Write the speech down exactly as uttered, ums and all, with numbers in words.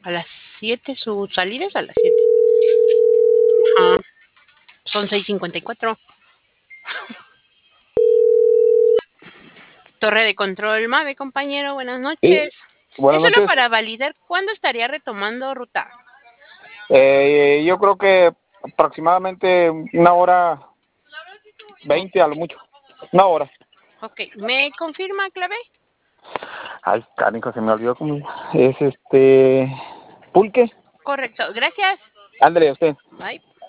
A las siete, su salida es a las siete. Ajá. Son seis cincuenta y cuatro. Torre de control MAVE, compañero, buenas Sí, noches. Es buenas solo noches. para validar cuándo estaría retomando ruta. Eh, yo creo que aproximadamente una hora Oh, veinte a lo mucho. Una hora. ok, ¿me confirma clave? Ay, canijo, se me olvidó cómo es este... Pulque. Correcto, gracias. Ándale, usted. Bye.